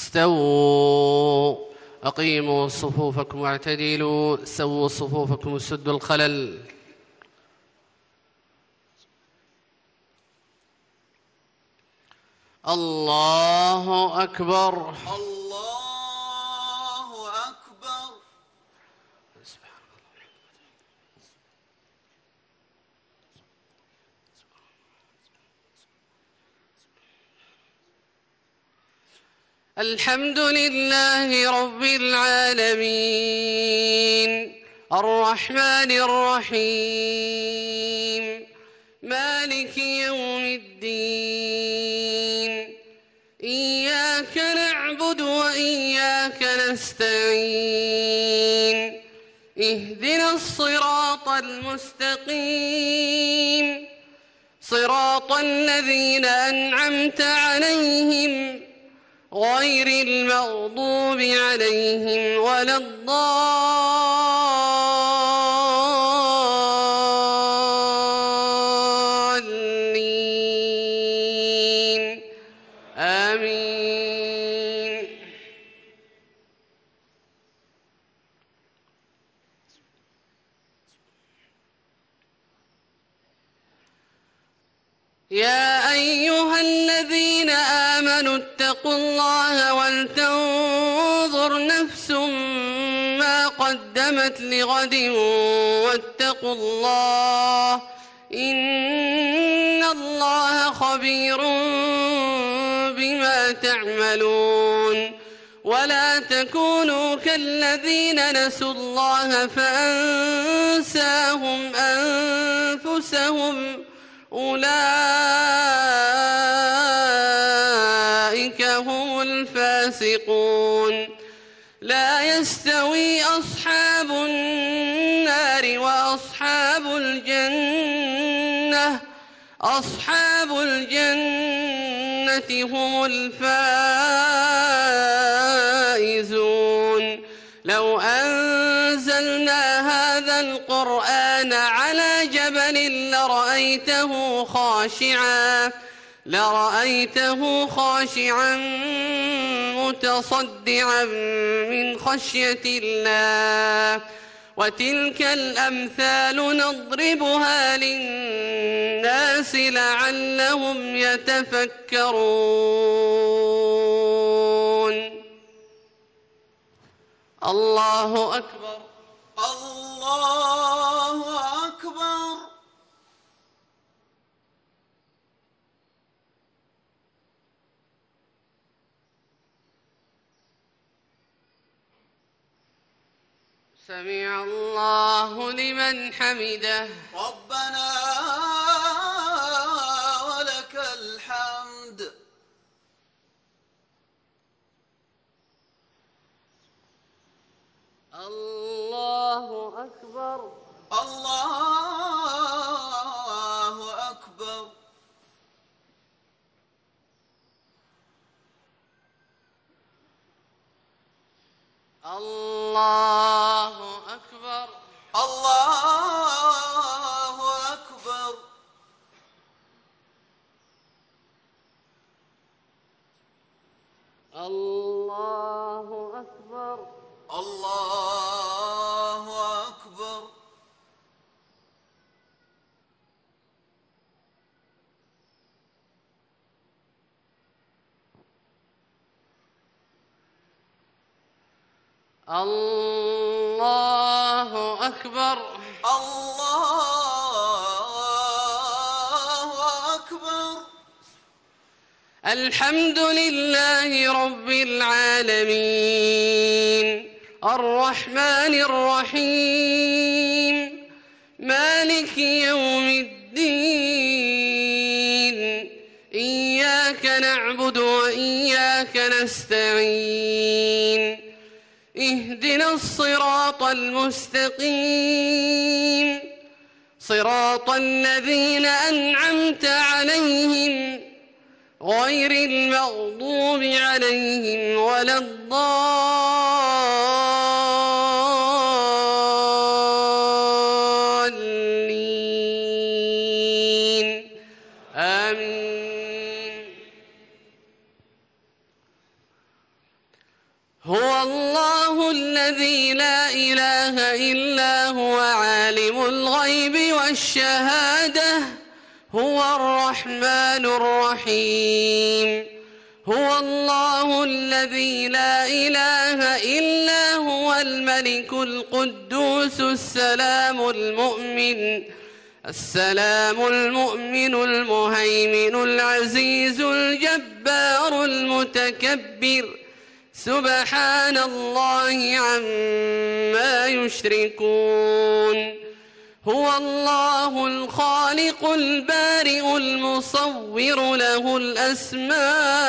استووا أقيموا صفوفكم واعتدلوا سووا صفوفكم سدوا الخلل. الله أكبر. الله أكبر. الحمد لله رب العالمين الرحمن الرحيم مالك يوم الدين إياك نعبد وإياك نستعين اهدنا الصراط المستقيم صراط الذين أنعمت عليهم غير المغضوب عليهم ولا الضالين آمين. يا أيها الذين آمنوا اتقوا الله ولتنظر نفس ما قدمت لغد واتقوا الله إن الله خبير بما تعملون. ولا تكونوا كالذين نسوا الله فأنساهم أنفسهم أولئك هم الفاسقون. لا يستوي أصحاب النار وأصحاب الجنة أصحاب الجنة هم الفائزون. لو أنزلنا هذا القرآن على جبل لرأيته خاشعا متصدعا من خشية الله. وتلك الأمثال نضربها للناس لعلهم يتفكرون. الله أكبر. الله أكبر. سمع الله لمن حمده. ربنا ولك الحمد. الله أكبر. الله أكبر. الله أكبر. الله أكبر. الله أكبر. الله أكبر. الله أكبر. الله أكبر. الحمد لله رب العالمين الرحمن الرحيم مالك يوم الدين إياك نعبد وإياك نستعين اهدنا الصراط المستقيم صراط الذين أنعمت عليهم غير المغضوب عليهم ولا الضالين آمين. هو الله الذي لا إله إلا هو عالم الغيب والشهادة هو الرحمن الرحيم هو الله الذي لا إله إلا هو الملك القدوس السلام المؤمن المهيمن العزيز الجبار المتكبر سبحان الله عما يشركون هو الله الخالق البارئ المصور له الأسماء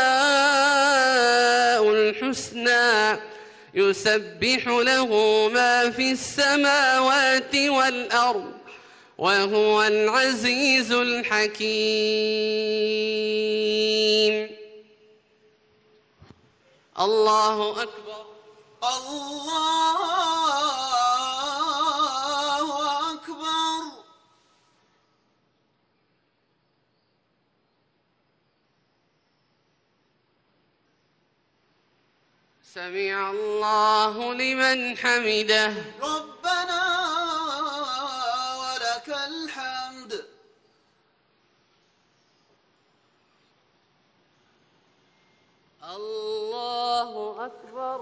الحسنى يسبح له ما في السماوات والأرض وهو العزيز الحكيم الله أكبر الله أكبر. سمع الله لمن حمده ربنا ولك الحمد. الله أكبر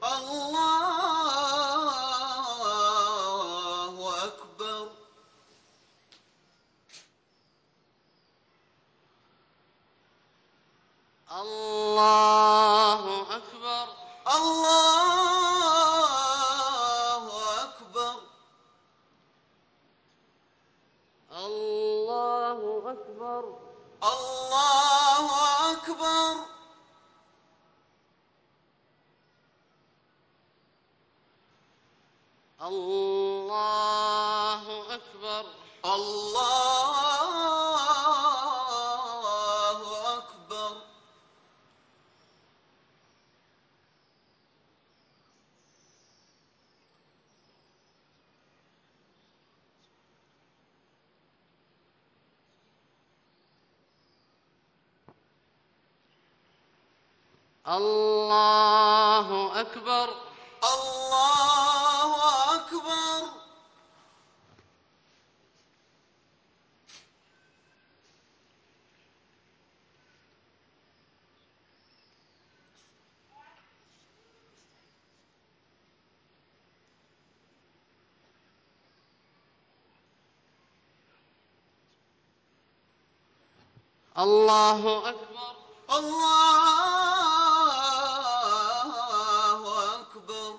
الله أكبر. الله أكبر الله أكبر. الله أكبر الله أكبر. الله أكبر الله أكبر. الله أكبر الله أكبر. الله أكبر الله أكبر.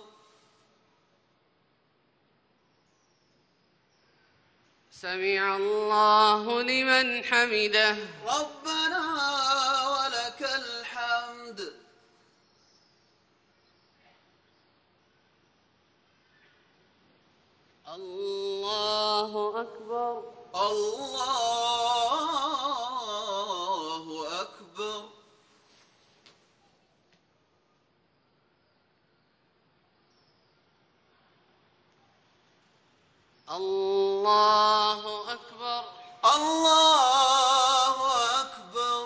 سمع الله لمن حمده ربنا ولك الحمد. الله أكبر الله أكبر. الله أكبر الله أكبر.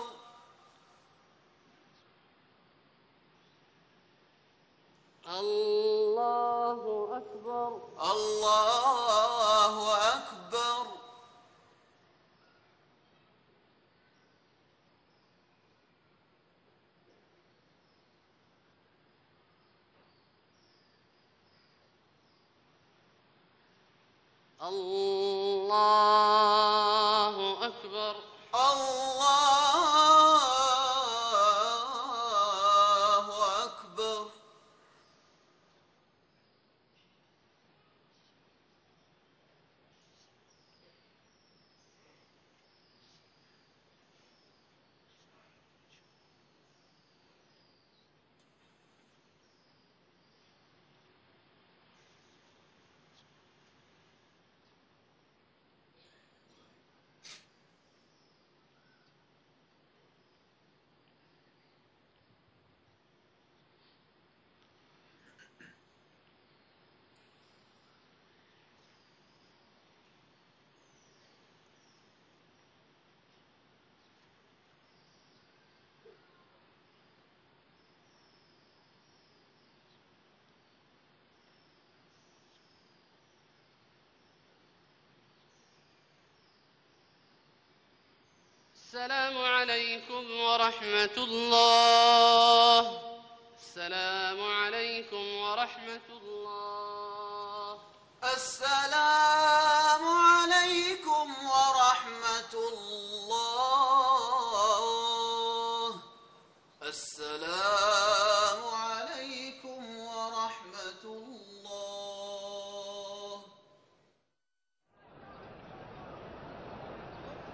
الله أكبر الله أكبر. الله أكبر الله أكبر. السلام عليكم ورحمة الله. السلام عليكم ورحمة الله.